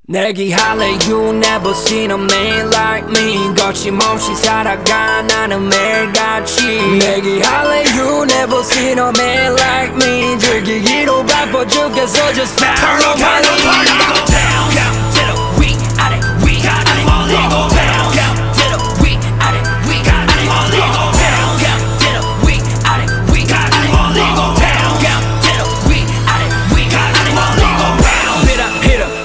내기할래 you never seen a man like me 거침없이 살아가 나는 매일같이 내기할래 you never seen a man like me 즐기기로 바빠 죽겠어 just turn on my lead down to the weak 아래 weak 아래 멀리고 down to the weak 아래 weak 아래 멀리고 down to the weak 아래 weak 아래 멀리고 down to the weak 아래 weak 아래 멀리고 down hit up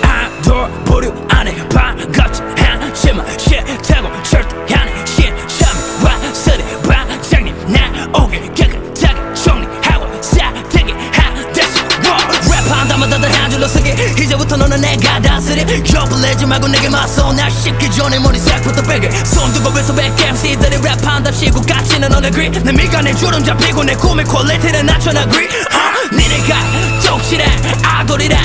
보류 안에 반갑지 않지만 싫다고 절대 안해 신참이 왔으니 반장님 나오길 깨끗하게 정리하고 싸대기 하듯이 랩한다면 다들 한 줄로 쓰기 이제부터 너는 내가 다스리 욕을 내지 말고 내게 맞서 날 씹기 전에 머리색부터 빼게 손 두고 왼손 백 MC들이 랩한답시고 가치는 on agree 내 미간에 주름 잡히고 내 꿈의 퀄리티를 낮춰 agree 니네가 똑칠해 아돌이란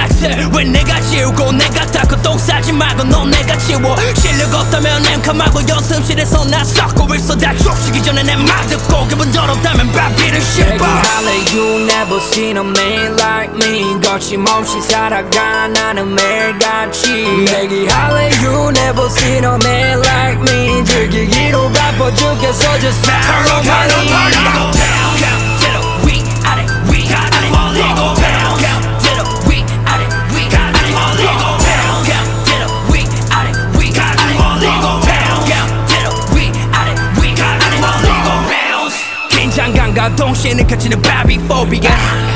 탓을 왜 내가 지우고 내가 닦고 똥 싸지 말고 넌 내가 치워 실력 없다면 엠카하고 연습실에서 나 썩고 있어 다 족치기 전에 내 말 듣고 기분 더럽다면 바비를 씹어 내기할래 you never seen a man like me 거침없이 살아가 나는 매일같이 내기할래 you never seen a man like me 즐기기로 바빠 죽겠어 just turn on my lead down to the weak 아래 weak 아래 멀리고 down to the weak 아래 weak 아래 멀리고 down to the weak 아래 weak 아래 멀리고 down to the weak 아래 weak 아래 멀리고 bounce 긴장감과 동시에 느껴지는 바비포비아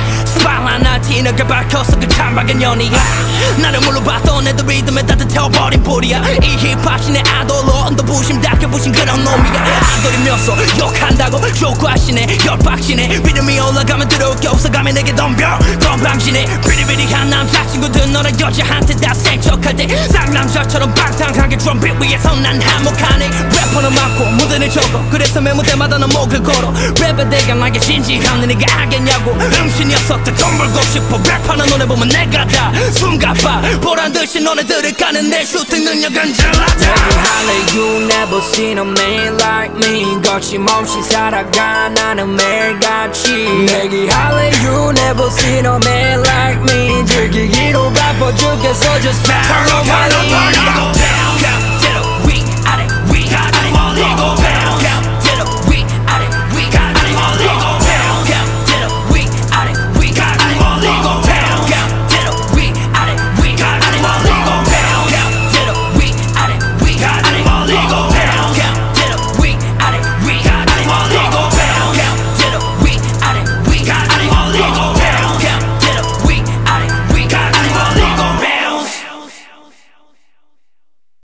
스파일러나 티나게 밝혀서 그 찬박한 연이야 나를 물러봤던 애들 리듬에 따뜻해버린 볼이야 이 힙합신의 아돌로 언더부심 닦여부신 그런 놈이야 아돌이면서 욕한다고 조구하시네 열박시네 리듬이 올라가면 들어올 게 없어가면 내게 덤벼 건방지네 비리비리한 남자친구들 너랑 여자한테 다 생척할 때 쌍남자처럼 방탕하게 드럼빗 위에서 난 한몫하네 래퍼는 많고 무대는 적어 그래서 매 무대마다 넌 목을 걸어 랩에 대가 나게 진지한 내가 알겠냐고 음식 녀석들 돈 벌고 싶어 랩하는 너네 보면 내가 다 숨가빠 보란듯이 너네들을 까는 내 슈팅 능력은 잘났다 내기할래 you never seen a man like me 거침없이 살아가 나는 매일같이 내기할래 you never seen a man like me 즐기기로 바빠 죽겠어 just turn on my lead